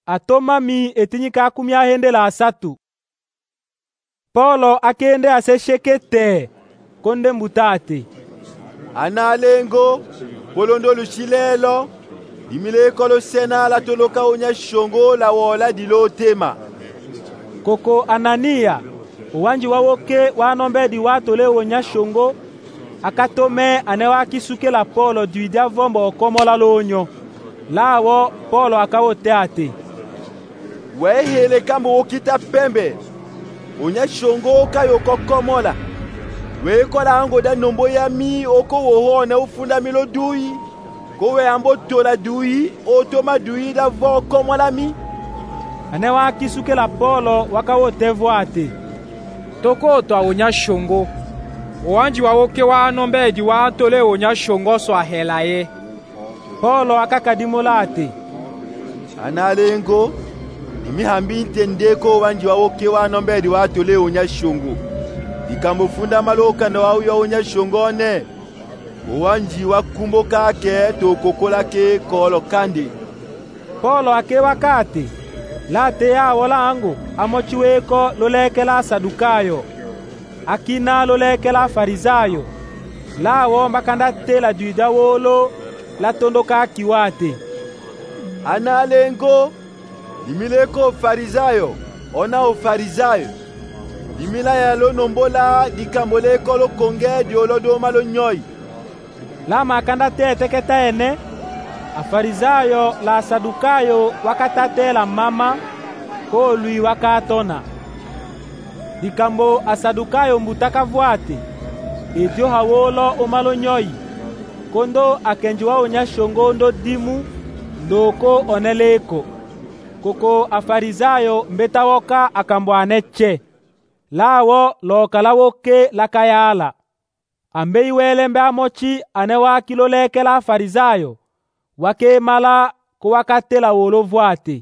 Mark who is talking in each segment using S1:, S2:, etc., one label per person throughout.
S1: atomami etinyika akumi ahende la asatu. Paulo akende asesheke te konde mbutate.
S2: Analengo polondo lushilelo dimileko lo sena la toloka onya shongo la wola dilotema.
S1: Koko Anania uwanji wawoke wanombedi watole onya shongo akatome anewa kisuke la Paulo duidia vombo okomola lonyo. Lawo Paulo akawote ate.
S2: Wehele kambo okita pembe onya shongo kayo kokomola. Wekola ango da nombo ya mi oko wohona ufunda milo dui. Kowe ambo tola dui otoma dui da vo komola mi.
S1: Anewa kisuke la Paulo wakawote voate.
S3: Toko to onya shongo. Owanji wawoke wanombedi watole onya shongo so ahelaye.
S1: Paulo akakadimola ate.
S2: Analengo imihambi intendeko wanji wawoke wanombedi watole onya shongo. Dikambo funda maloka na wauya onya shongone. Owanji wakumbo kake tokokola ke kolo kande.
S1: Paulo akewa kate. Late ya wala ango amochiweko lolekela Sadukayo. Akina lolekela Farisayo. Lawo makanda tela duida wolo la tondoka kiwate.
S2: Analengo dimileko Farisayo ona o Farisayo. Dimila ya lo nombola dikamboleko lo konge diolodo malo nyoi.
S1: La makanda tete ketaene Afarisayo la Sadukayo wakatate la mama ko lui wakatona. Dikambo asadukayo mbutaka vuate edio hawolo omalo nyoi kondo akenjwa onya shongo ndo dimu ndoko oneleko. Koko Afarisayo mbetawoka akambwane che. Lawo lokalawoke lakayala. Ambe iwele mbe amochi anewa kiloleke la Afarisayo. Wake mala ko wakatela wolo vuate.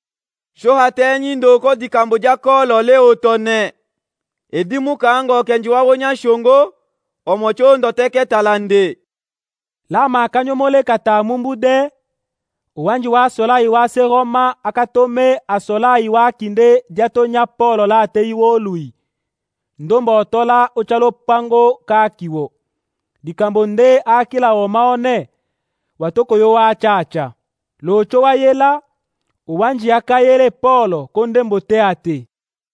S4: Shohatenyi ndoko dikambo jako lole otone. Edimu kango kenjiwa wonya shongo omocho ndoteke talande.
S1: Lama akanyomole katamumbude. Uwanji wa sola iwase Roma akatome asola iwa kinde jatonya Paulo la ate iwolui. Ndombo otola ochalo pango kakiwo. Dikambo nde akila omaone. Watoko yo wa chacha. Locho wa yela. Uwanji akayele Paulo konde mbote ate.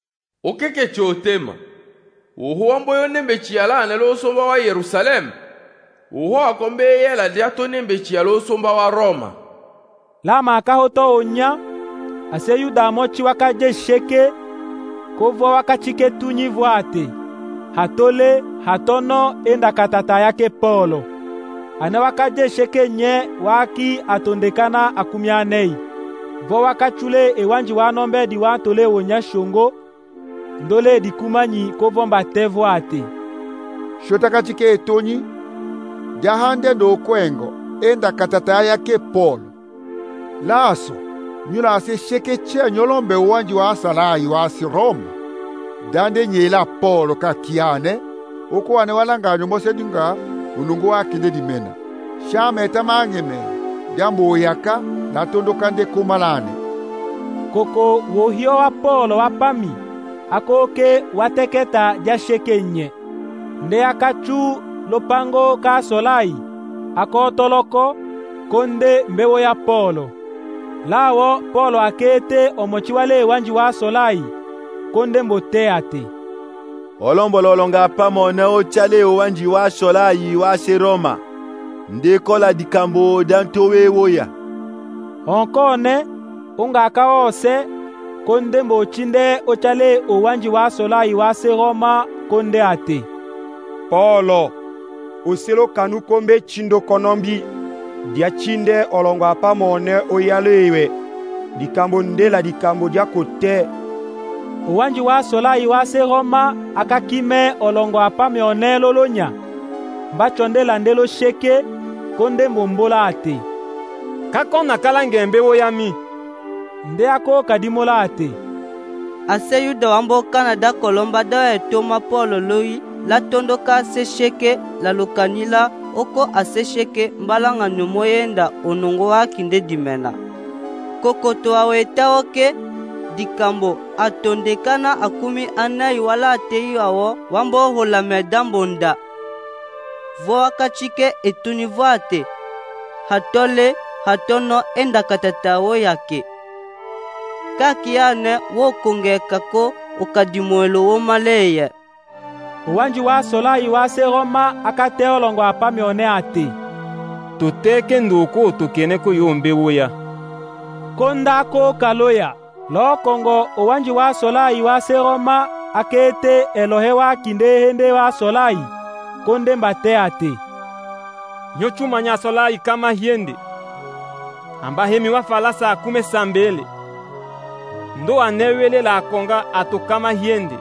S5: Okeke chotema. Uho amboyo nembe chiala anelo somba wa Yerusalem. Uho akombe yela diato nembe chialo somba wa Roma.
S1: Lama akahoto onya. Ase yuda mochi wakaje sheke. Kovo wakachike tunyi vuate. Hatole, hatono enda katata yake Paulo. Ane wakaje sheke nye waki atondekana akumianei. Vo wakachule ewanji wanombe di watole onya shongo. Ndole di kumanyi kovomba tevo ate.
S6: Shotakachike etonyi. Jahande do kwengo enda katata yake Paulo. Laso, nyula ase sheke che nyolombe uwanji wa asalai wa asi Roma. Dande nyela Paulo kakiane. Oko wane walanganyo mose dunga unungu wakinde dimena. Shame etamangeme. Jambo oyaka na tondokande kumalane.
S1: Koko wohio wa Paulo wapami. Akoke wateketa jasheke nye. Nde akachu lopango ka solai. Akotoloko konde mbewo ya Paulo. Lawo Paulo akete omochiwale wanji wa solai. Konde mbote ate.
S2: Olombololonga pamone ochale wanji wa solai wa se Roma. Ndekola dikambo dantowe woya.
S1: Onkone unga akaose konde mbochinde ochale owanji wa solai wa se Roma konde ate.
S7: Paulo oselo kanu kombe chindo konombi dia chinde olongo apamone oyalewe dikambo ndela dikambo dia kote.
S1: Owanji wa solai wa se Roma akakime olongo apame onelo lonya. Mbachondela ndelo sheke konde mbombola ate.
S3: Kakona kalangembe woyami.
S1: Nde ako kadimola ate.
S8: Ase yuda wamboka na da kolomba da etoma Paulo loi la tondoka ase sheke la lokanila oko ase sheke mbalanga numoyenda onongo wa kinde dimena. kokoto aweta oke dikambo atondekana akumi anayi wala ateyi awo wambo holame dambonda vo wakachike etuni vo ate hatole hatono endakatata wo yake kakiyane wo kongekako okadimoelo wo maleye
S1: uwanji wa Solai wa se Roma akate olongo apamione ate
S4: toteke nduku tokene ko yombe woya
S1: konda ko kaloya lo kongo uwanji wa Solai wa se Roma akete elohe wa kinde hende wa Solai konde mbate ate
S4: nyochuma nya Solai kama hiende amba hemi wa falasa akume sambele ndo anewele la konga atokama hiende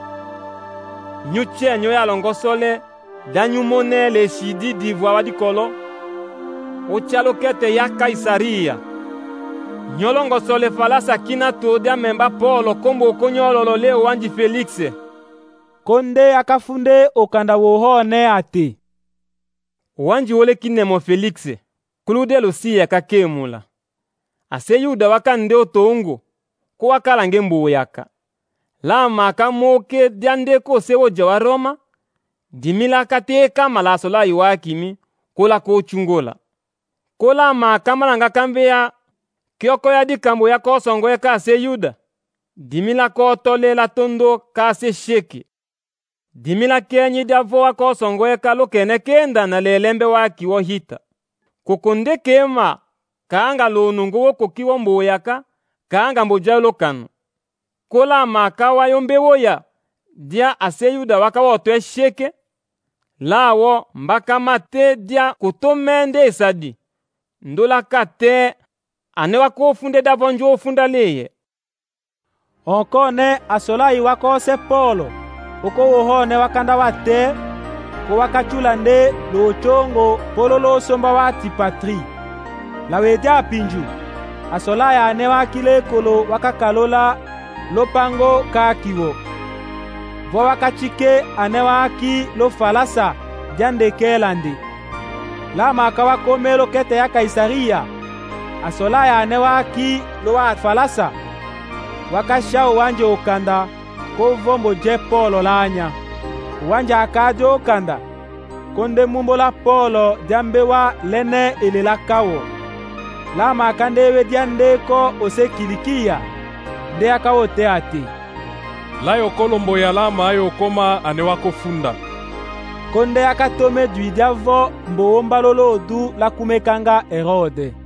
S4: nyuche nyo ya longosole danyu monele shidi divwa wadikolo ochalo kete ya Kaisaria nyolongosole falasa kina to dia memba Polo kombo konyololo le wanji Felix
S1: konde akafunde okanda wohone ate
S4: wanji wole kinemo Felix kulude lusiya kakemula ase Yuda wakande otongo ko wakalange mbuyaka lama kamoke diande ko sewo jawa Roma dimila kateka malaso la iwakimi kola ko chungola kola ma kamalanga kambeya kyoko ya dikambo ya kosongo ya kase Yuda dimila ko tolela tondo kase sheki dimila kenyi davo wa kosongo ya kalo kene kenda na lelembe waki wo hita kokonde kema kaanga lonungo wo kokiwo mbuyaka kaanga mbojalo kanu kola makawa yombe woya dia ase Yuda wakawoto esheke lawo mbaka mate dia kutomende esadi ndola kate ane wakofunde davonjo ofunda leye
S1: onkone asolai wakose Polo uko wohone wakanda wate ko wakachula nde lochongo polo lo somba wa Tipatri lawete apinju asolai ane wakile kolo wakakalola lopango kakiwo vo wakachike ane waki lo falasa jande kelandi lama kawa komelo kete ya Kaisaria asolaya ane waki lo wa falasa wakasha uwanje okanda ko vombo je Polo lanya uwanje akaje okanda konde mumbo la Polo jambe wa lene ilela kawo lama kandewe diande ko ose Kilikia de akawote ate
S9: layo kolombo ya lama ayo koma ane wako funda
S1: konde akatome dwidiavo mboomba lolo du la kumekanga Herode